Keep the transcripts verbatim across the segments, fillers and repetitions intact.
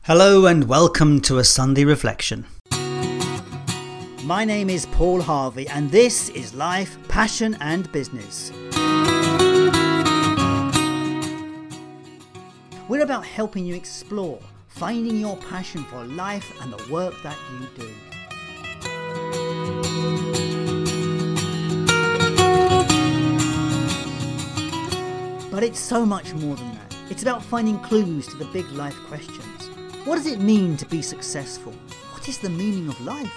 Hello and welcome to a Sunday Reflection. My name is Paul Harvey and this is Life, Passion and Business. We're about helping you explore, finding your passion for life and the work that you do. But it's so much more than that. It's about finding clues to the big life questions. What does it mean to be successful? What is the meaning of life?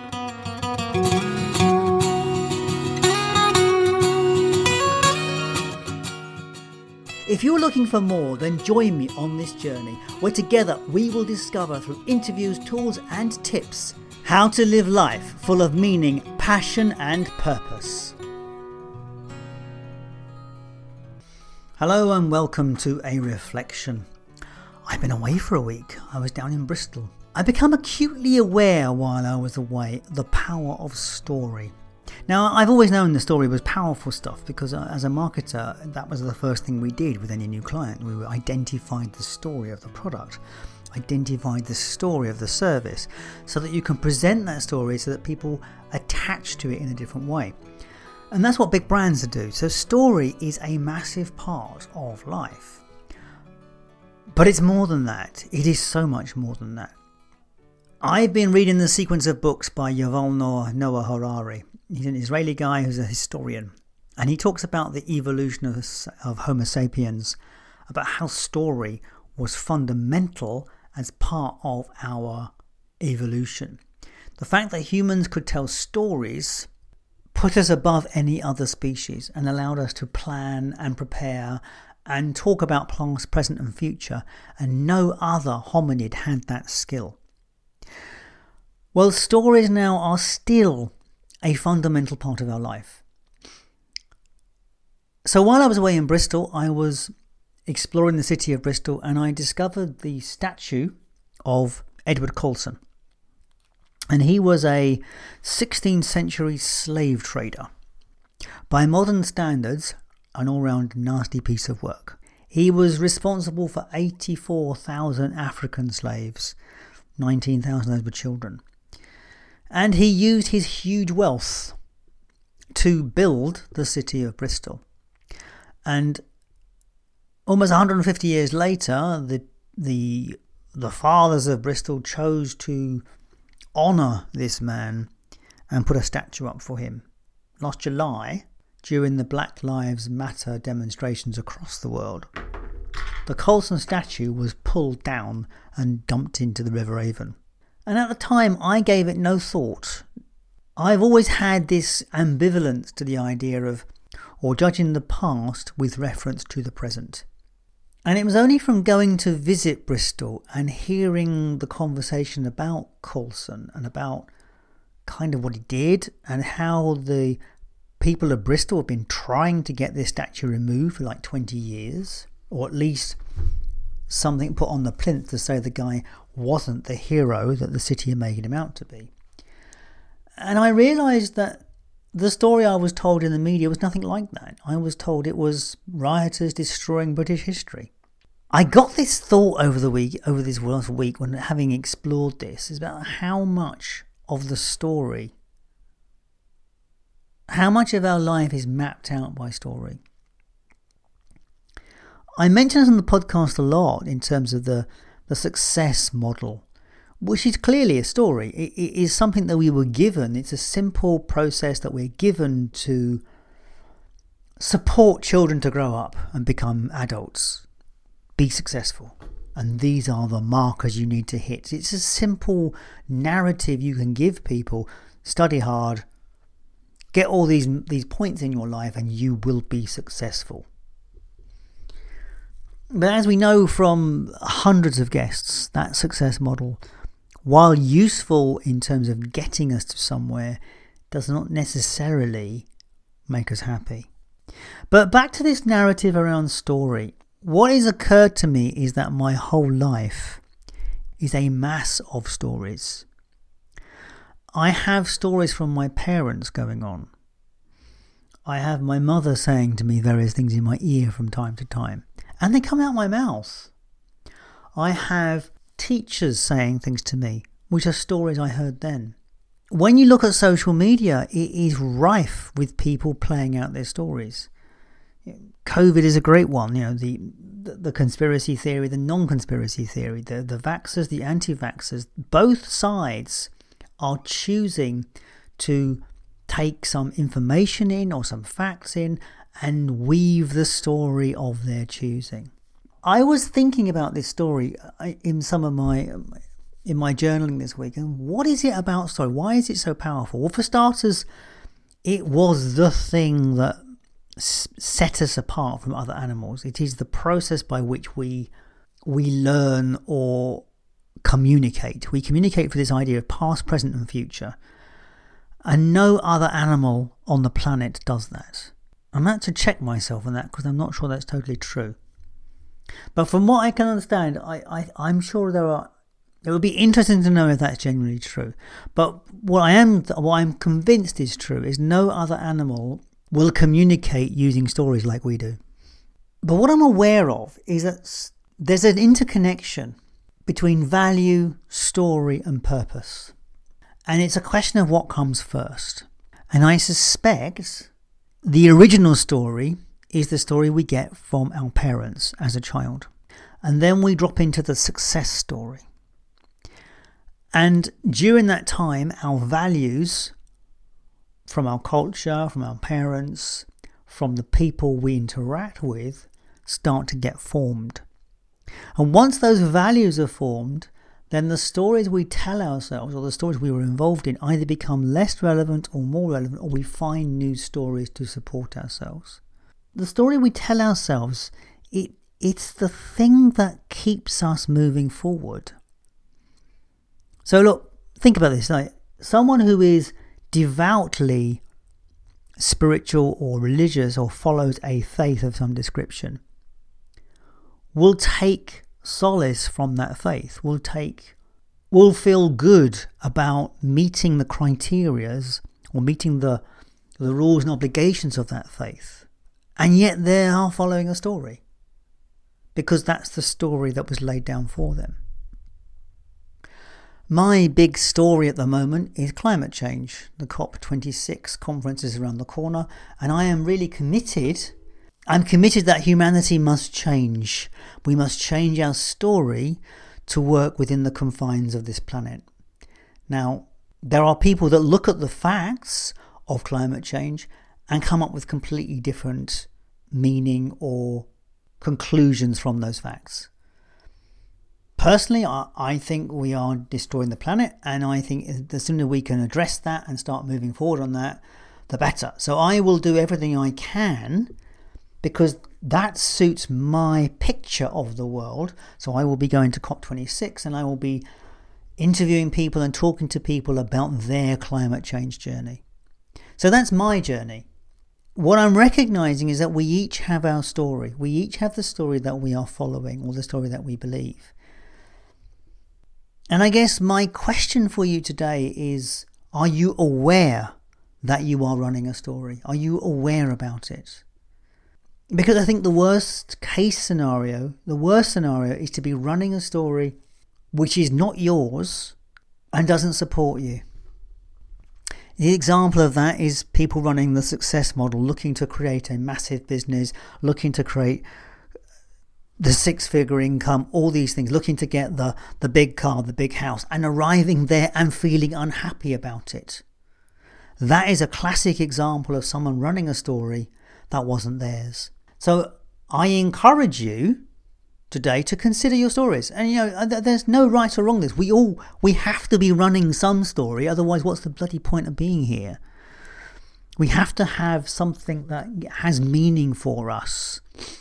If you're looking for more, then join me on this journey where together we will discover through interviews, tools and tips how to live life full of meaning, passion and purpose. Hello and welcome to a reflection. I've been away for a week. I was down in Bristol. I became acutely aware while I was away the power of story. Now, I've always known the story was powerful stuff because uh, as a marketer, that was the first thing we did with any new client. We identified the story of the product, identified the story of the service, so that you can present that story so that people attach to it in a different way. And that's what big brands do. So story is a massive part of life. But it's more than that. It is so much more than that. I've been reading the sequence of books by Yuval Noah Harari. He's an Israeli guy who's a historian. And he talks about the evolution of, of Homo sapiens, about how story was fundamental as part of our evolution. The fact that humans could tell stories put us above any other species and allowed us to plan and prepare and talk about past, present and future, and no other hominid had that skill. Well, stories now are still a fundamental part of our life. So while I was away in Bristol, I was exploring the city of Bristol and I discovered the statue of Edward Colston. And he was a sixteenth century slave trader. By modern standards, an all-round nasty piece of work. He was responsible for eighty-four thousand African slaves, nineteen thousand of those were children. And he used his huge wealth to build the city of Bristol. And almost one hundred fifty years later, the the the fathers of Bristol chose to honour this man and put a statue up for him. Last July, during the Black Lives Matter demonstrations across the world, the Colston statue was pulled down and dumped into the River Avon. And at the time, I gave it no thought. I've always had this ambivalence to the idea of, or judging the past with reference to the present. And it was only from going to visit Bristol and hearing the conversation about Colston and about kind of what he did and how the people of Bristol have been trying to get this statue removed for like twenty years, or at least something put on the plinth to say the guy wasn't the hero that the city had made him out to be. And I realised that the story I was told in the media was nothing like that. I was told it was rioters destroying British history. I got this thought over the week, over this last week, when having explored this, is about how much of the story, how much of our life is mapped out by story. I mention this on the podcast a lot in terms of the, the success model, which is clearly a story. It, it is something that we were given. It's a simple process that we're given to support children to grow up and become adults, be successful. And these are the markers you need to hit. It's a simple narrative you can give people. Study hard, get all these these points in your life and you will be successful. But as we know from hundreds of guests, that success model, while useful in terms of getting us to somewhere, does not necessarily make us happy. But back to this narrative around story. What has occurred to me is that my whole life is a mass of stories. I have stories from my parents going on. I have my mother saying to me various things in my ear from time to time, and they come out my mouth. I have teachers saying things to me, which are stories I heard then. When you look at social media, it is rife with people playing out their stories. COVID is a great one, you know, the the conspiracy theory, the non-conspiracy theory, the, the vaxxers, the anti-vaxxers, both sides are choosing to take some information in or some facts in and weave the story of their choosing. I was thinking about this story in some of my in my journaling this week, and what is it about story? Why is it so powerful? Well, for starters, it was the thing that set us apart from other animals. It is the process by which we we learn or communicate. We communicate for this idea of past, present and future. And no other animal on the planet does that. I'm about to check myself on that because I'm not sure that's totally true. But from what I can understand, I, I, I'm sure there are... It would be interesting to know if that's genuinely true. But what I am, what I'm convinced is true is no other animal will communicate using stories like we do. But what I'm aware of is that there's an interconnection between value, story and purpose. And it's a question of what comes first. And I suspect the original story is the story we get from our parents as a child. And then we drop into the success story. And during that time, our values from our culture, from our parents, from the people we interact with, start to get formed. And once those values are formed, then the stories we tell ourselves or the stories we were involved in either become less relevant or more relevant, or we find new stories to support ourselves. The story we tell ourselves, it it's the thing that keeps us moving forward. So look, think about this. Like someone who is devoutly spiritual or religious or follows a faith of some description will take solace from that faith, will take, will feel good about meeting the criterias or meeting the the rules and obligations of that faith, and yet they are following a story because that's the story that was laid down for them. My big story at the moment is climate change. The COP twenty-six conference is around the corner, and I am really committed. I'm committed that humanity must change. We must change our story to work within the confines of this planet. Now, there are people that look at the facts of climate change and come up with completely different meaning or conclusions from those facts. Personally, I, I think we are destroying the planet, and I think the sooner we can address that and start moving forward on that, the better. So I will do everything I can because that suits my picture of the world. So I will be going to COP twenty-six and I will be interviewing people and talking to people about their climate change journey. So that's my journey. What I'm recognizing is that we each have our story. We each have the story that we are following or the story that we believe. And I guess my question for you today is, are you aware that you are running a story? Are you aware about it? Because I think the worst case scenario, the worst scenario is to be running a story which is not yours and doesn't support you. The example of that is people running the success model, looking to create a massive business, looking to create the six-figure income, all these things, looking to get the, the big car, the big house, and arriving there and feeling unhappy about it. That is a classic example of someone running a story that wasn't theirs. So I encourage you today to consider your stories. And you know, there's no right or wrong this. We all, we have to be running some story, otherwise what's the bloody point of being here? We have to have something that has meaning for us.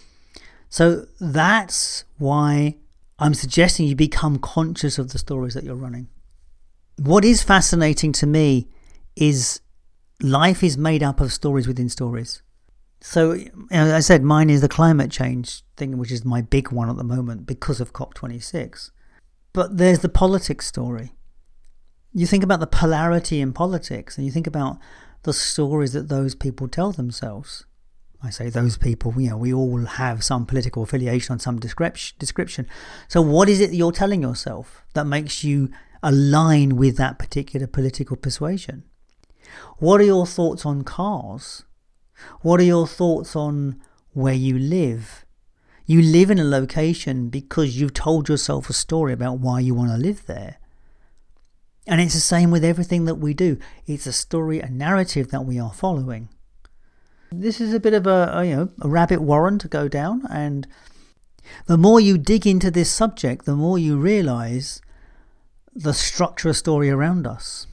So that's why I'm suggesting you become conscious of the stories that you're running. What is fascinating to me is life is made up of stories within stories. So, as I said, mine is the climate change thing, which is my big one at the moment because of COP twenty-six. But there's the politics story. You think about the polarity in politics and you think about the stories that those people tell themselves. I say those people, you know, we all have some political affiliation on some description. So what is it that you're telling yourself that makes you align with that particular political persuasion? What are your thoughts on cars? What are your thoughts on where you live? You live in a location because you've told yourself a story about why you want to live there. And it's the same with everything that we do. It's a story, a narrative that we are following. This is a bit of a, a you know a rabbit warren to go down, and the more you dig into this subject, the more you realise the structure of story around us.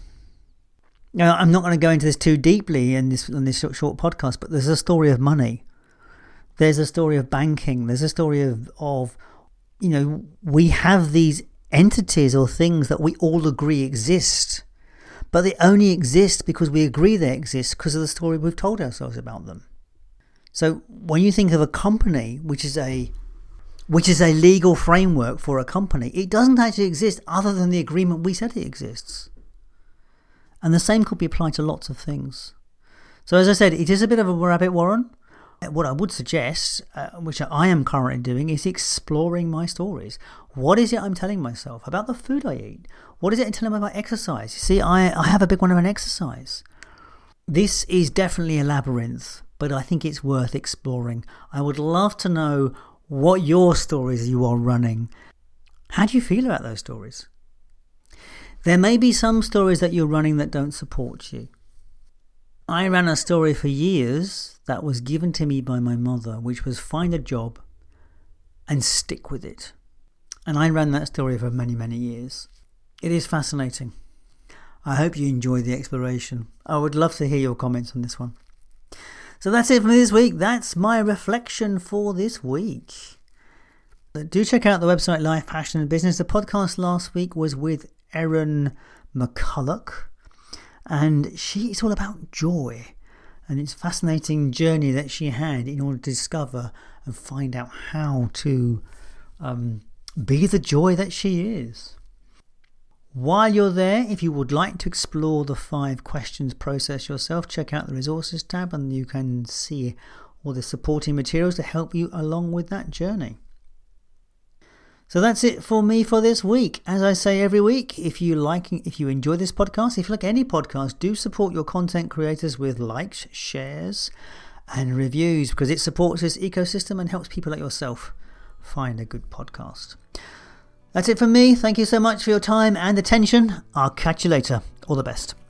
Now, I'm not going to go into this too deeply in this in this short, short podcast, but there's a story of money. There's a story of banking. There's a story of of you know we have these entities or things that we all agree exist. But they only exist because we agree they exist because of the story we've told ourselves about them. So when you think of a company, which is a which is a legal framework for a company, it doesn't actually exist other than the agreement we said it exists. And the same could be applied to lots of things. So as I said, it is a bit of a rabbit warren. What I would suggest, uh, which I am currently doing, is exploring my stories. What is it I'm telling myself about the food I eat? What is it I'm telling me about exercise? You see, I, I have a big one around exercise. This is definitely a labyrinth, but I think it's worth exploring. I would love to know what your stories you are running. How do you feel about those stories? There may be some stories that you're running that don't support you. I ran a story for years that was given to me by my mother, which was find a job and stick with it. And I ran that story for many, many years. It is fascinating. I hope you enjoy the exploration. I would love to hear your comments on this one. So that's it for me this week. That's my reflection for this week. Do check out the website Life, Passion and Business. The podcast last week was with Erin McCulloch, and she is all about joy. And it's a fascinating journey that she had in order to discover and find out how to um, be the joy that she is. While you're there, if you would like to explore the five questions process yourself, check out the resources tab and you can see all the supporting materials to help you along with that journey. So that's it for me for this week. As I say every week, if you like, if you enjoy this podcast, if you like any podcast, do support your content creators with likes, shares, and reviews, because it supports this ecosystem and helps people like yourself find a good podcast. That's it from me. Thank you so much for your time and attention. I'll catch you later. All the best.